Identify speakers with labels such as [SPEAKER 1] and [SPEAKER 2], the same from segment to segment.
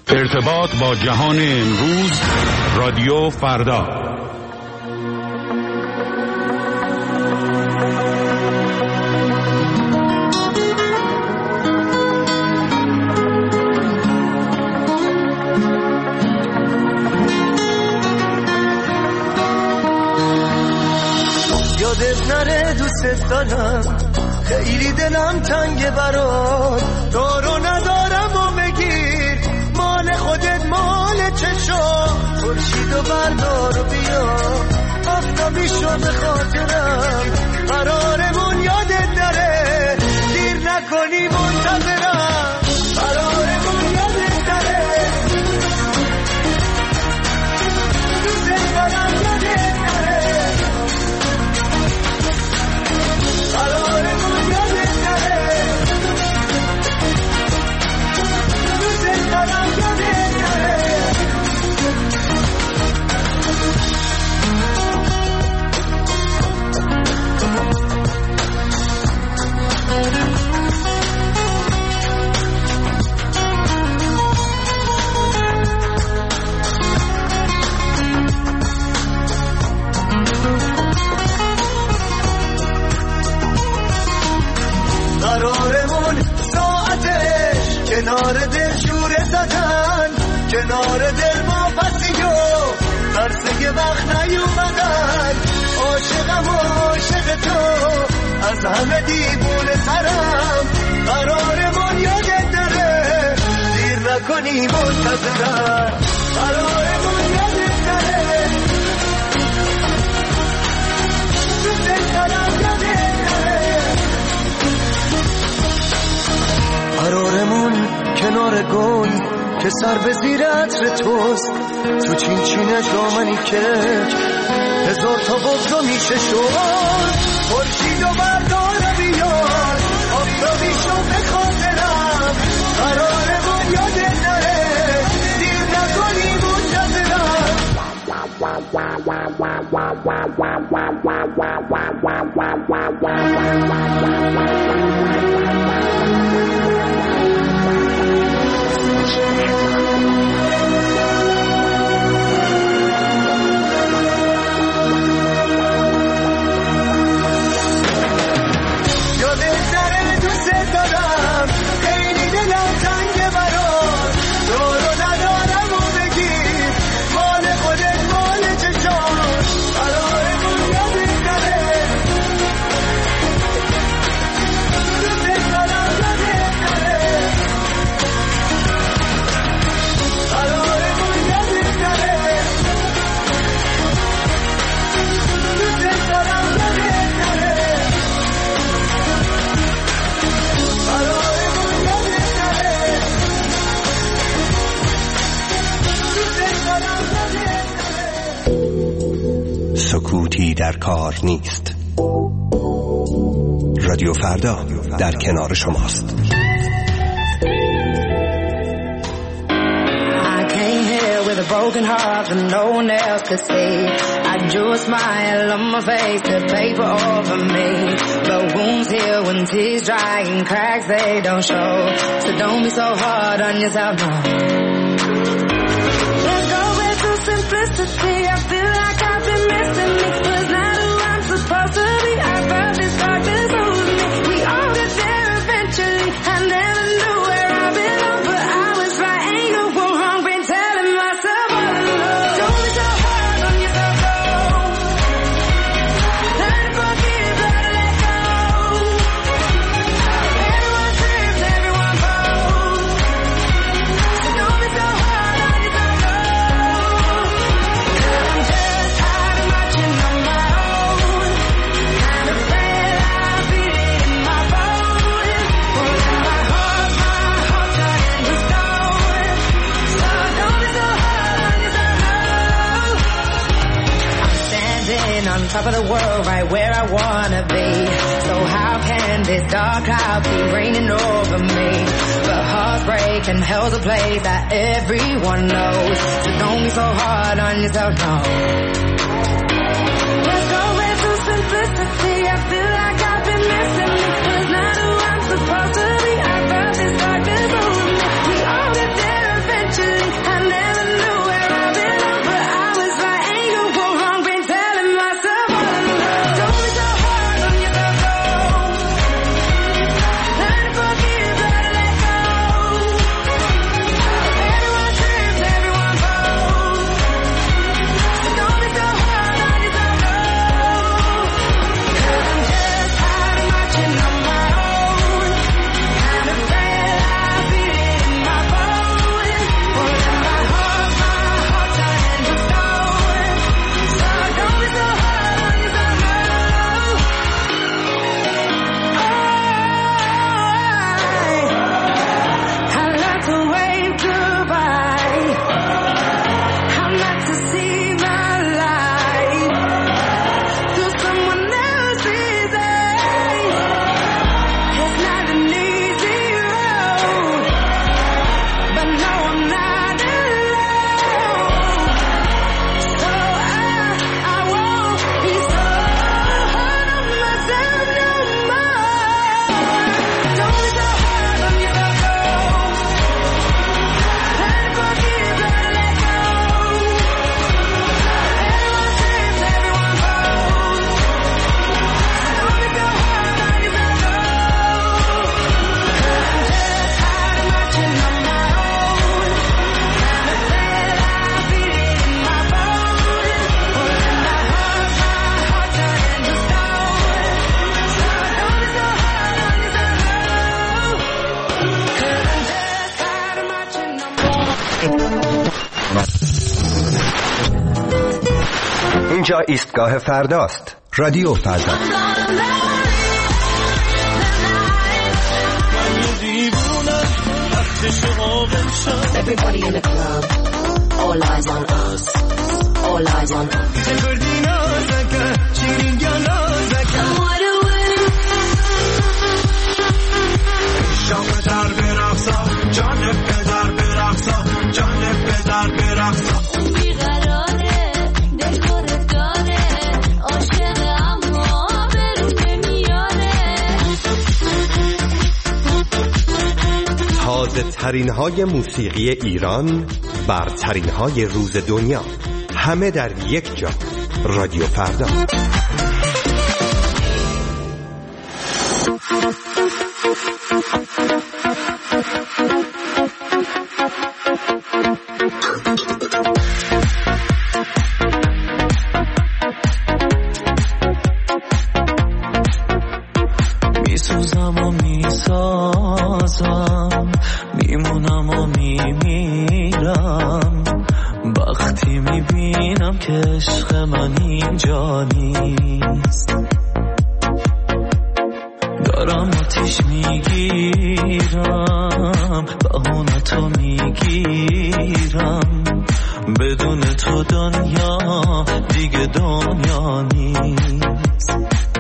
[SPEAKER 1] ارتباط با جهان امروز، رادیو فردا.
[SPEAKER 2] یادت نره دوست دارم، خیلی دلم تنگه برات، دارو ندارم و بگیر مال خودت مال چشم، خورشیدو بردار و بیا آفتابی شو به خاطرم، قرارمون یادت نره دیر نکنی منتظرم، قرارمون یادت نره دوست دارم یادت نره، قرارمون یادت نره دوست دارم یادت نره. قرارمون ساعتش کنار دل شوره زدن، کنار دل ما پسیو ترسه وقت نیومدن، عاشقم و عاشق تو از همه دیوونه ترم، قرارمون یادت نره دیر نکنی منتظرم، قرارمون یادت نره دوست دارم یادت نره، قرارمون کنار گل که سر به زیر عطر توست، تو چین چین جامنی کج هزار تا بغضا میشه شد، خورشیدو بردار بیار آفتابی شو به خاطرم، قرارمون یادت نره دیر نکنی منتظرم. یادت نره دوست دارم، خیلی دلم تنگه برات، دارو ندارم و بگیر مال خودت مال چشام، قرارمون یادت نره دوست دارم یادت نره، قرارمون یادت نره دوست دارم یادت نره، قرارمون یادت نره دوست دارم یادت نره.
[SPEAKER 3] سکوتی در کار نیست. رادیو فردا در کنار شماست.
[SPEAKER 4] I came here with a broken heart that no one else could see. I drew a smile on my face to paper over me, but wounds heal when tears dry and cracks they don't show. So don't be so hard on yourself, no. Let's go back to simplicity. I feel like I've been missing me. Was not who I'm supposed to be. I felt this darkness over me. We all get there eventually. I never knew where I belong, but I was right and you were wrong. Been telling myself all along. Don't be so hard on yourself, no. Learn to forgive, learn to let go. Everyone trips, everyone falls. So don't be so hard on yourself, no. I'm just tired of marching on my own. Kind of afraid I'll beat it in my bones. Won't let my heart turn into stone. So don't be so hard on yourself, no. I'm standing on top of the world, right where I wanna be. So how can this dark cloud be raining over me? But hearts break and hell's a place that everyone knows. So don't be so hard on yourself, no. Let's go back to simplicity. I feel like I've been missing me. Was not who I'm supposed to be. I felt this darkness over me. We all get there eventually.
[SPEAKER 3] اینجا ایستگاه فرداست. رادیو فردا.
[SPEAKER 5] Everybody in the club, all eyes on us, all eyes on us.
[SPEAKER 3] تازه ترین های موسیقی ایران، برترین های روز دنیا، همه در یک جا. رادیو فردا.
[SPEAKER 2] میسوزم و میسازم، میمونم و میمیرم وقتی میبینم که عشق من اینجا نیست. دارم آتیش میگیرم، بهونتو میگیرم، بدون تو دنیا دیگه دنیا نیست.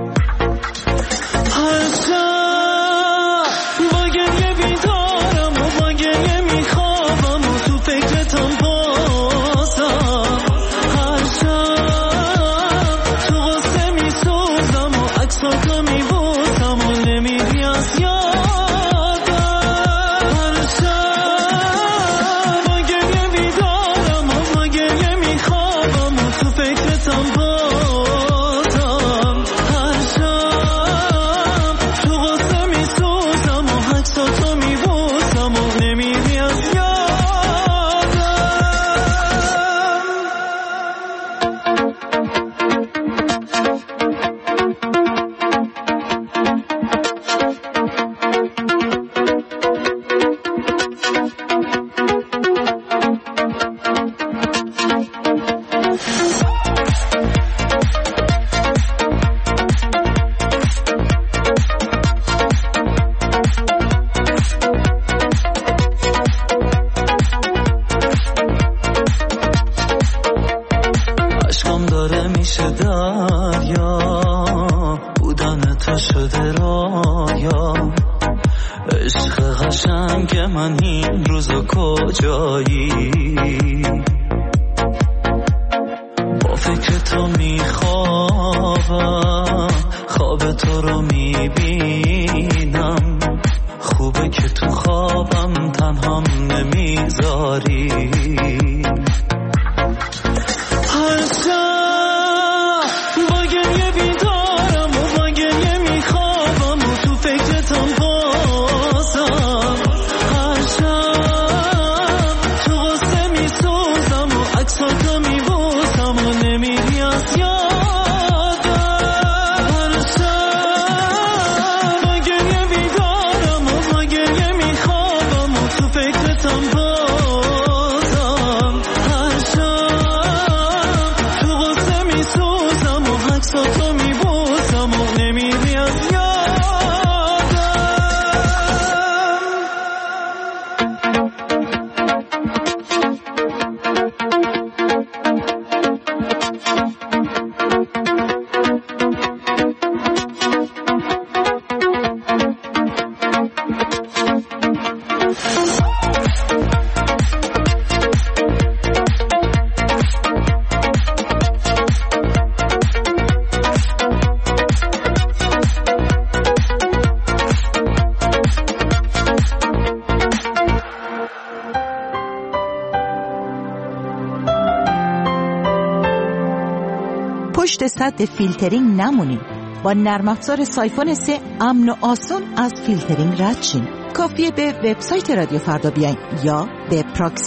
[SPEAKER 6] پشت سد فیلترینگ نمونید. با نرم افزار سایفون 3 امن و آسون از فیلترینگ رد شین. کافیه به وبسایت رادیو فردا بیاین یا به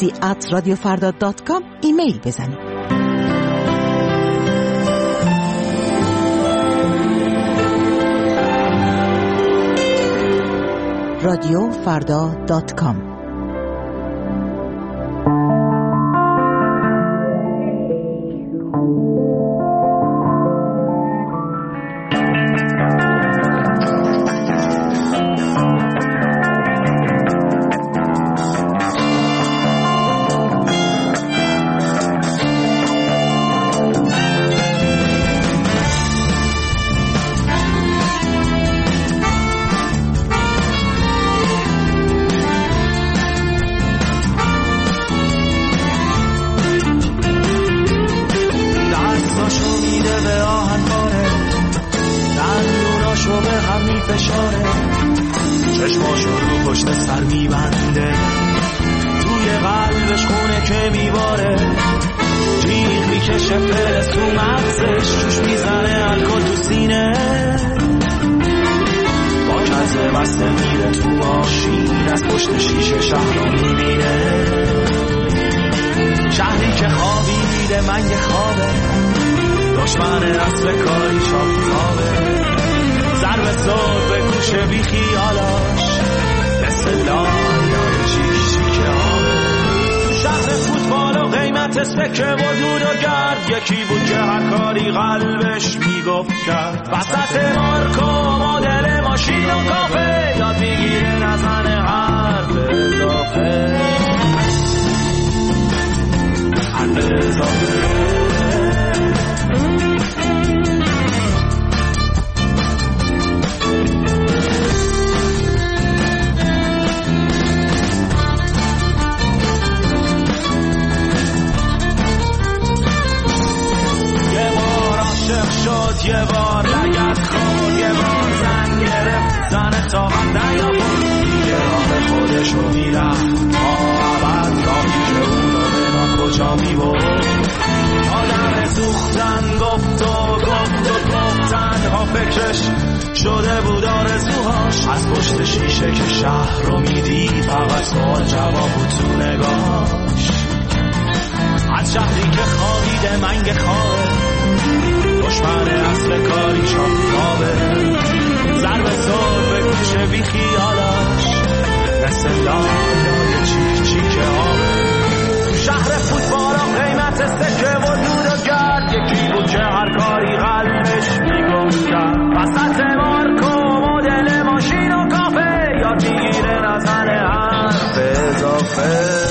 [SPEAKER 6] proxy@radiofarda.com ایمیل بزنید. radiofarda.com
[SPEAKER 2] که میباره، جیغ میکشه فلس تو مغزش، جوش میزنه الکل تو سینه، با کزه بسته میره تو ماشین، از پشت شیشه شهر رو میبینه. شهری که خوابیده منگ خوابه، دشمن اصل کاری شافتابه، ضرب صبح به گوشه بی خیالاش، مثل لالای چیک چیک آبه. شهر فوتبال و قیمت سکه و دود و گرد، یکی بود که هر کاری قلبش میگفت کرد. وسط مارکو مدل ماشین و کافه، یاد میگیره نزن حرف اضافه، حرف اضافه. یه بار لگت خود، یه بار زن گرفت، زن طاقت دریا بود، دیگه راه خودش رو میرفت تا عبد، راهی که اونو به ما کجا میبرد. آدم سوختن گفت تنها فکرش شده بود آرزوهاش، از پشت شیشه که شهر رو میدید فقط سوال جواب بود تو نگاهش. از شهری که خوابیده منگ خوابه، دشمن اصل کاری شافتابه، ضرب صبح به گوشه بی خیالاش، مثل لالای چیک چیک آبه. تو شهر فوتبال و قیمت سکه و دود و گرد، یکی بود که هر کاری قلبش میگفت کرد. وسط مارکو مدل ماشین و کافه، یاد میگیره نزن حرف اضافه.